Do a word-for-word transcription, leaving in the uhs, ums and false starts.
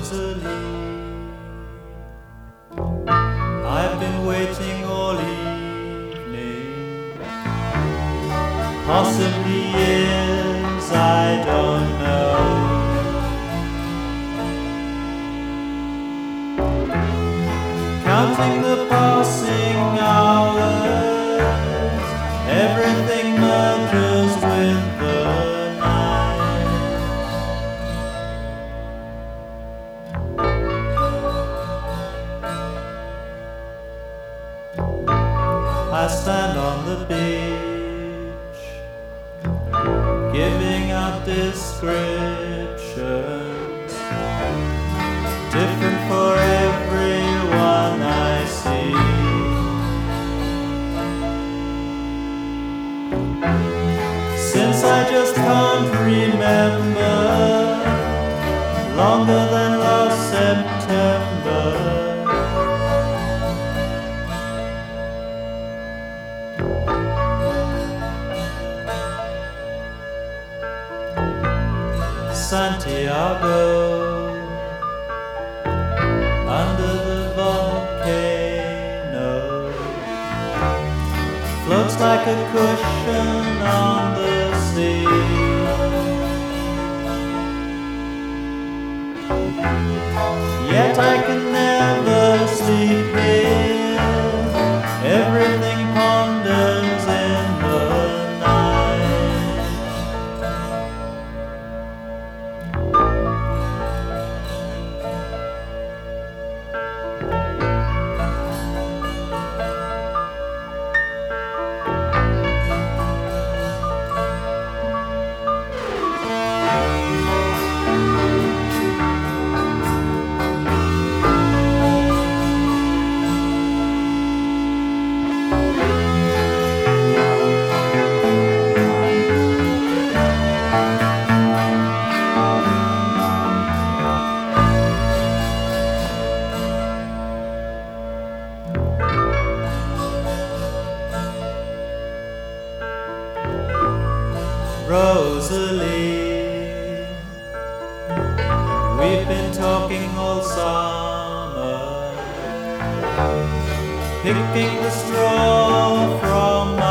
Rosalie. I've been waiting all evening, possibly years, I don't know. Counting the passing hours, everything merges with the night. I stand on the beach, giving out descriptions, different for everyone I see. Since I just can't remember, longer than last September. Santiago, under the volcano, floats like a cushion on the sea. Yet I can never sleep here, everything ponders in the night. Rosalie, we've been talking all summer, picking the straw from